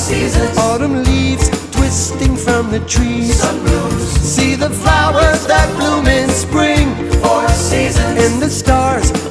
seasons. Autumn leaves twisting from the trees. Sun blooms. See the flowers that bloom in spring. 4 seasons. And the stars